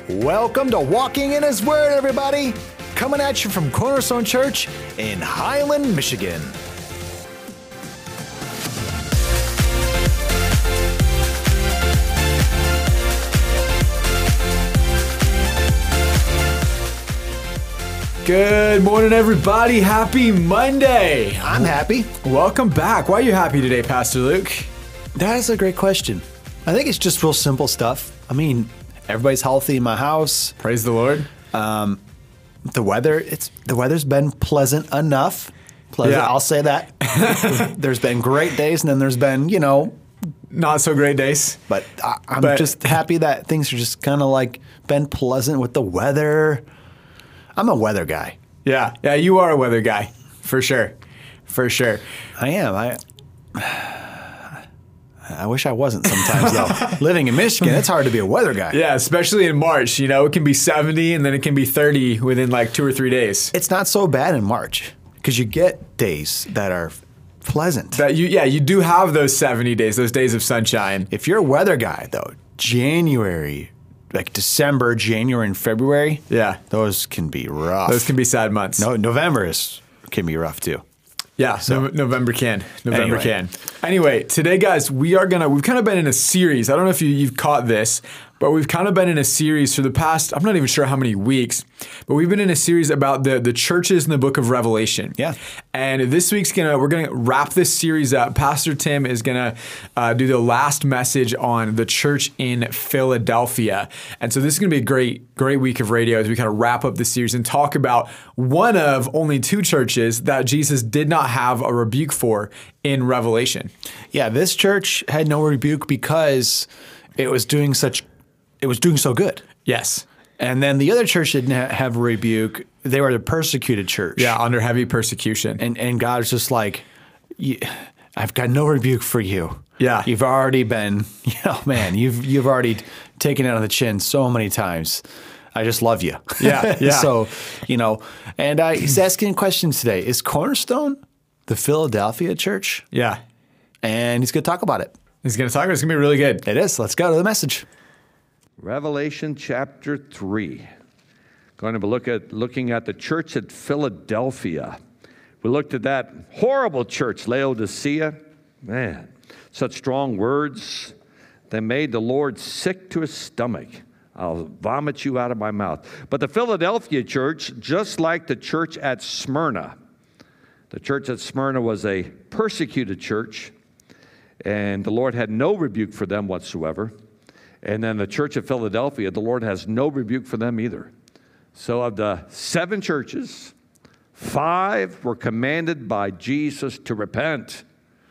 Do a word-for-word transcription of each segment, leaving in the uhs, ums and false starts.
Welcome to Walking in His Word, everybody. Coming at you from Cornerstone Church in Highland, Michigan. Good morning, everybody. Happy Monday. I'm happy. Welcome back. Why are you happy today, Pastor Luke? That is a great question. I think it's just real simple stuff. I mean, everybody's healthy in my house. Praise the Lord. Um, the weather, it's the weather's been pleasant enough. Pleasant, Yeah. I'll say that. There's been great days, and then there's been, you know, Not so great days. but I, I'm But- just happy that things are just kind of like been pleasant with the weather. I'm a weather guy. Yeah. Yeah, you are a weather guy. For sure. For sure. I am. I I wish I wasn't sometimes, though. Living in Michigan, it's hard to be a weather guy. Yeah, especially in March. You know, it can be seventy and then it can be thirty within like two or three days. It's not so bad in March because you get days that are pleasant. That you, yeah, you do have those seventy days, those days of sunshine. If you're a weather guy, though, January, like December, January, and February, Yeah. those can be rough. Those can be sad months. No, November is can be rough too. Yeah, So- no, November can. November Anyway. can. Anyway, today, guys, we are gonna. We've kind of been in a series. I don't know if you, you've caught this, but we've kind of been in a series for the past. I'm not even sure how many weeks, but we've been in a series about the the churches in the Book of Revelation. Yeah. And this week's gonna. We're gonna wrap this series up. Pastor Tim is gonna uh, do the last message on the church in Philadelphia, and so this is gonna be a great, great week of radio as we kind of wrap up the series and talk about one of only two churches that Jesus did not have a rebuke for in Revelation. Yeah, this church had no rebuke because it was doing such, it was doing so good. Yes. And then the other church didn't ha- have a rebuke. They were the persecuted church. Yeah, under heavy persecution. And and God's just like, "You- I've got no rebuke for you. Yeah. You've already been, you know, man, you've you've already taken it on the chin so many times. I just love you. Yeah, yeah. So, you know, and uh, he's asking questions today. Is Cornerstone the Philadelphia church? Yeah. And he's going to talk about it. He's going to talk. It's going to be really good. It is. Let's go to the message. Revelation chapter three. Going to be look at, looking at the church at Philadelphia. We looked at that horrible church, Laodicea. Man, such strong words. They made the Lord sick to his stomach. I'll vomit you out of my mouth. But the Philadelphia church, just like the church at Smyrna, the church at Smyrna was a persecuted church, and the Lord had no rebuke for them whatsoever. And then the church of Philadelphia, the Lord has no rebuke for them either. So of the seven churches, five were commanded by Jesus to repent.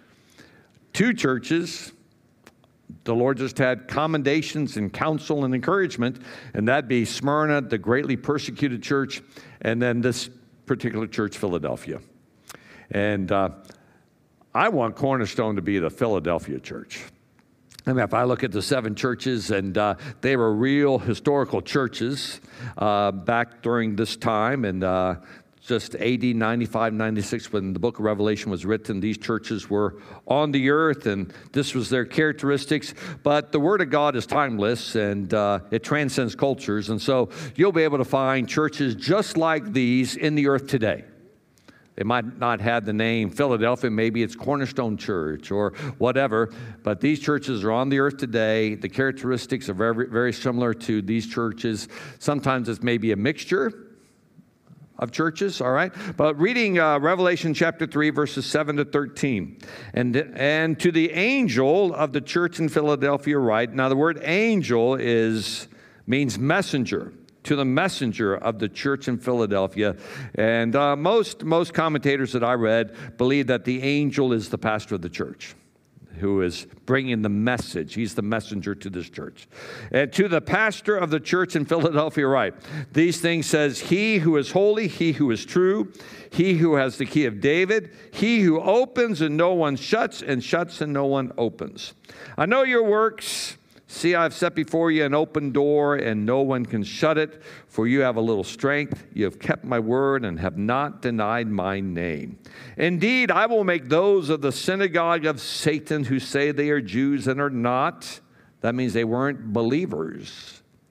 Two churches, the Lord just had commendations and counsel and encouragement, and that'd be Smyrna, the greatly persecuted church, and then this particular church, Philadelphia. And uh, I want Cornerstone to be the Philadelphia church. I mean, if I look at the seven churches, and uh, they were real historical churches uh, back during this time, and uh, just A D ninety-five, ninety-six, when the book of Revelation was written, these churches were on the earth, and this was their characteristics. But the Word of God is timeless, and uh, it transcends cultures, and so you'll be able to find churches just like these in the earth today. They might not have the name Philadelphia, maybe it's Cornerstone Church or whatever, but these churches are on the earth today. The characteristics are very, very similar to these churches. Sometimes it's maybe a mixture of churches, all right? But reading uh, Revelation chapter three, verses seven to thirteen. And, and to the angel of the church in Philadelphia write. Now the word angel is means messenger. To the messenger of the church in Philadelphia. And uh, most, most commentators that I read believe that the angel is the pastor of the church who is bringing the message. He's the messenger to this church. And to the pastor of the church in Philadelphia write, these things says, he who is holy, he who is true, he who has the key of David, he who opens and no one shuts, and shuts and no one opens. I know your works. See, I've set before you an open door, and no one can shut it, for you have a little strength. You have kept my word and have not denied my name. Indeed, I will make those of the synagogue of Satan who say they are Jews and are not. That means they weren't believers.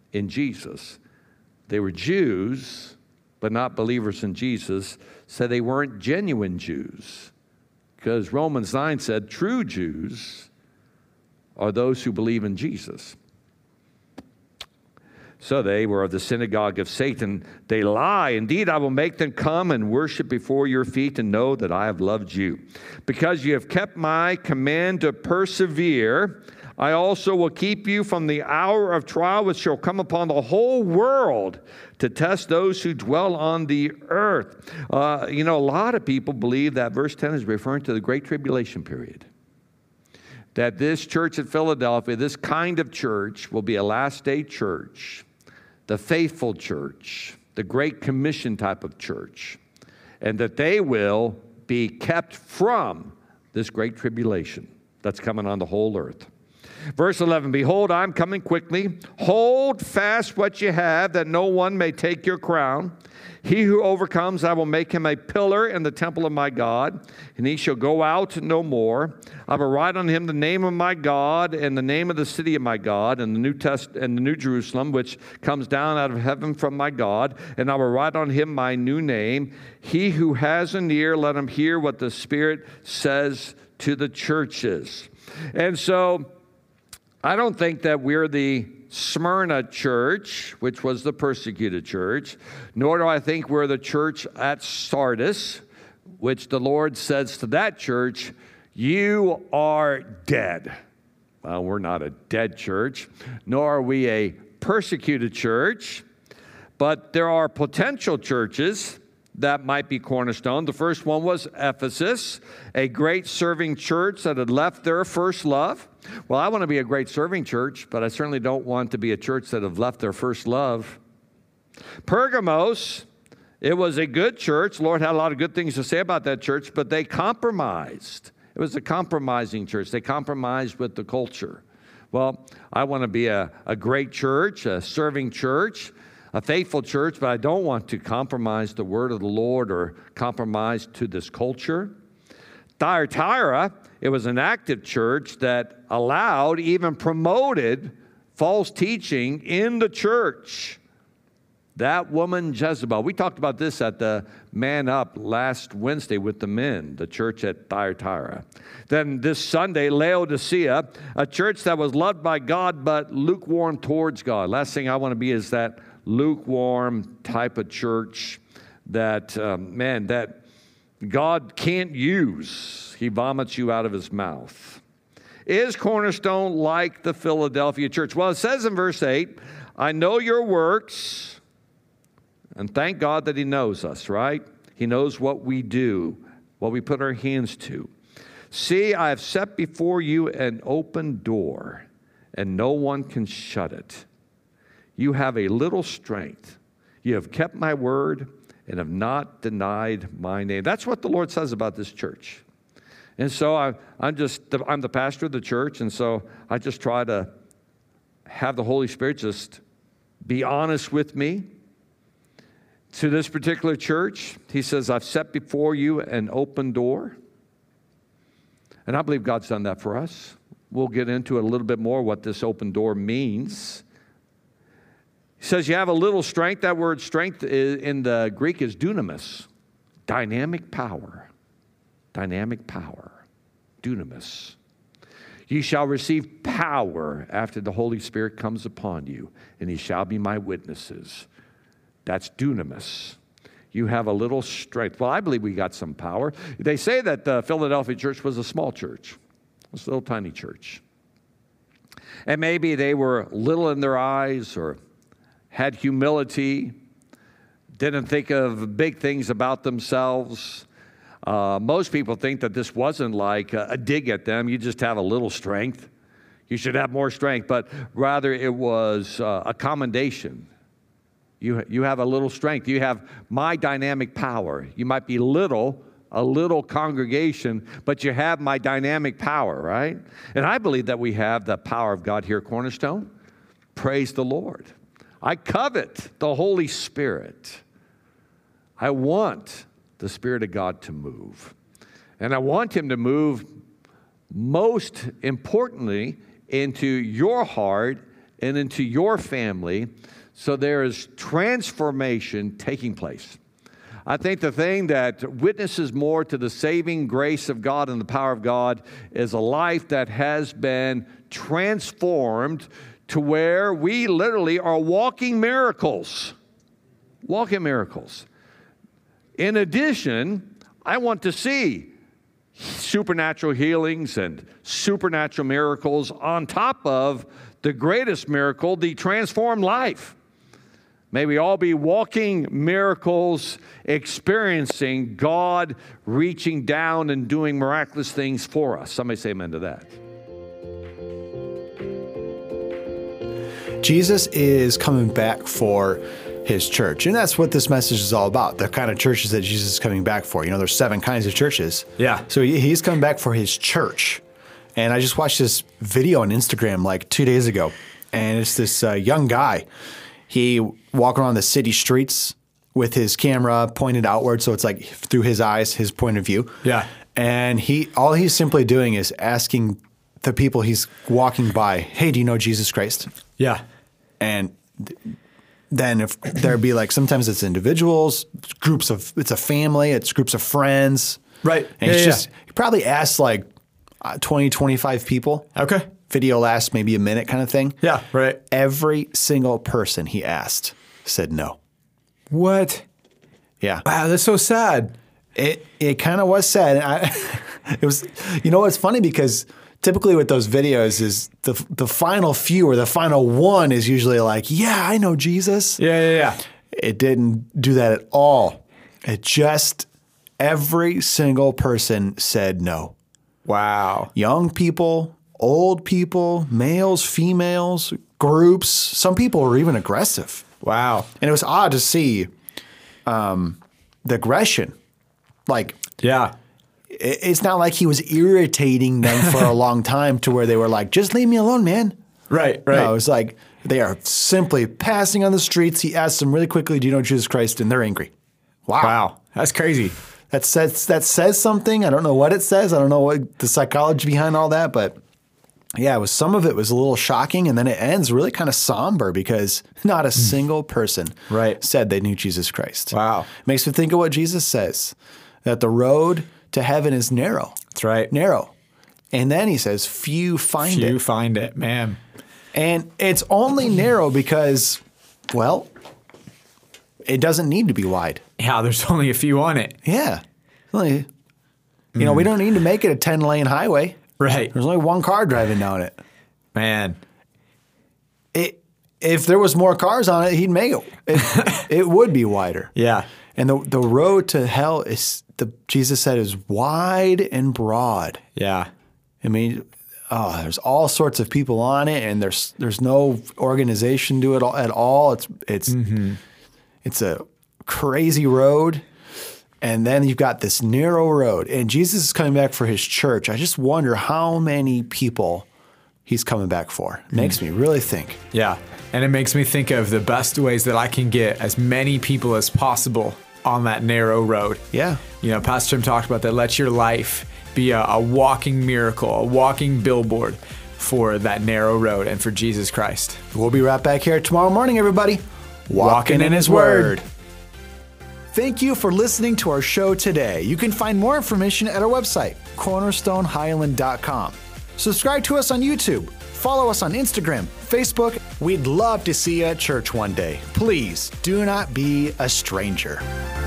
in Jesus. They were Jews, but not believers in Jesus, so they weren't genuine Jews. Because Romans nine said true Jews are those who believe in Jesus. So they were of the synagogue of Satan. They lie. Indeed, I will make them come and worship before your feet and know that I have loved you. Because you have kept my command to persevere, I also will keep you from the hour of trial which shall come upon the whole world to test those who dwell on the earth. Uh, you know, a lot of people believe that verse ten is referring to the Great Tribulation period. That this church at Philadelphia, this kind of church, will be a last day church, the faithful church, the Great Commission type of church, and that they will be kept from this great tribulation that's coming on the whole earth. Verse eleven, behold, I'm coming quickly. Hold fast what you have, that no one may take your crown. He who overcomes, I will make him a pillar in the temple of my God, and he shall go out no more. I will write on him the name of my God and the name of the city of my God, and the New Test and the New Jerusalem, which comes down out of heaven from my God, and I will write on him my new name. He who has an ear, let him hear what the Spirit says to the churches. And so, I don't think that we're the Smyrna church, which was the persecuted church, nor do I think we're the church at Sardis, which the Lord says to that church, you are dead. Well, we're not a dead church, nor are we a persecuted church, but there are potential churches that might be Cornerstone. The first one was Ephesus, a great serving church that had left their first love. Well, I want to be a great serving church, but I certainly don't want to be a church that have left their first love. Pergamos, it was a good church. The Lord had a lot of good things to say about that church, but they compromised. It was a compromising church. They compromised with the culture. Well, I want to be a, a great church, a serving church, a faithful church, but I don't want to compromise the word of the Lord or compromise to this culture. Thyatira, it was an active church that allowed, even promoted false teaching in the church. That woman Jezebel. We talked about this at the Man Up last Wednesday with the men, the church at Thyatira. Then this Sunday, Laodicea, a church that was loved by God but lukewarm towards God. Last thing I want to be is that lukewarm type of church that, um, man, that God can't use. He vomits you out of his mouth. Is Cornerstone like the Philadelphia church? Well, it says in verse eight, I know your works, and thank God that he knows us, right? He knows what we do, what we put our hands to. See, I have set before you an open door, and no one can shut it. You have a little strength. You have kept my word and have not denied my name. That's what the Lord says about this church. And so I, I'm just, I'm the pastor of the church, and so I just try to have the Holy Spirit just be honest with me. To this particular church, he says, I've set before you an open door. And I believe God's done that for us. We'll get into it a little bit more, what this open door means. He says you have a little strength. That word strength in the Greek is dunamis, dynamic power. Dynamic power, dunamis. You shall receive power after the Holy Spirit comes upon you, and ye shall be my witnesses. That's dunamis. You have a little strength. Well, I believe we got some power. They say that the Philadelphia church was a small church. It was a little tiny church. And maybe they were little in their eyes or had humility, didn't think of big things about themselves. Uh, most people think that this wasn't like a, a dig at them. You just have a little strength. You should have more strength. But rather it was uh, a commendation. You, you have a little strength. You have my dynamic power. You might be little, a little congregation, but you have my dynamic power, right? And I believe that we have the power of God here at Cornerstone. Praise the Lord. I covet the Holy Spirit. I want the Spirit of God to move. And I want him to move most importantly into your heart and into your family, so there is transformation taking place. I think the thing that witnesses more to the saving grace of God and the power of God is a life that has been transformed to where we literally are walking miracles. Walking miracles. In addition, I want to see supernatural healings and supernatural miracles on top of the greatest miracle, the transformed life. May we all be walking miracles, experiencing God reaching down and doing miraculous things for us. Somebody say amen to that. Jesus is coming back for his church. And that's what this message is all about. The kind of churches that Jesus is coming back for. You know, there's seven kinds of churches. Yeah. So he, he's coming back for his church. And I just watched this video on Instagram like two days ago. And it's this uh, young guy. He walking around the city streets with his camera pointed outward. So it's like through his eyes, his point of view. Yeah. And he all he's simply doing is asking the people he's walking by, hey, do you know Jesus Christ? Yeah. And th- then if there'd be like, sometimes it's individuals, groups of, it's a family, it's groups of friends. Right. And Yeah, it's yeah, just, he probably asked like uh, twenty, twenty-five people. Okay. Video lasts maybe a minute kind of thing. Yeah, right. Every single person he asked said no. What? Yeah. Wow, that's so sad. It it kind of was sad. I, it was, you know, it's funny because typically with those videos is the the final few or the final one is usually like, yeah, I know Jesus. Yeah, yeah, yeah. It didn't do that at all. It just, every single person said no. Wow. Young people, old people, males, females, groups. Some people were even aggressive. Wow. And it was odd to see um, the aggression. Like, Yeah. it, it's not like he was irritating them for a long time to where they were like, just leave me alone, man. Right, right. No, it was like they are simply passing on the streets. He asked them really quickly, do you know Jesus Christ? And they're angry. Wow. Wow. That's crazy. That says, that says something. I don't know what it says. I don't know what the psychology behind all that, but yeah, it was, some of it was a little shocking, and then it ends really kind of somber because not a single person Right. said they knew Jesus Christ. Wow. Makes me think of what Jesus says, that the road to heaven is narrow. That's right. Narrow. And then he says, few find You it. find it, man. And it's only narrow because, well, it doesn't need to be wide. Yeah, there's only a few on it. Yeah. Only, you know, we don't need to make it a ten-lane highway. Right. There's only one car driving down it. Man. It if there was more cars on it, he'd make it. It, it would be wider. Yeah. And the the road to hell is, the Jesus said, is wide and broad. Yeah. I mean, oh, there's all sorts of people on it, and there's there's no organization to it all, at all. It's it's Mm-hmm. it's a crazy road. And then you've got this narrow road, and Jesus is coming back for his church. I just wonder how many people he's coming back for. It makes me really think. Yeah. And it makes me think of the best ways that I can get as many people as possible on that narrow road. Yeah. You know, Pastor Tim talked about that. Let your life be a, a walking miracle, a walking billboard for that narrow road and for Jesus Christ. We'll be right back here tomorrow morning, everybody. Walking in his word. Thank you for listening to our show today. You can find more information at our website, cornerstone highland dot com. Subscribe to us on YouTube. Follow us on Instagram, Facebook. We'd love to see you at church one day. Please do not be a stranger.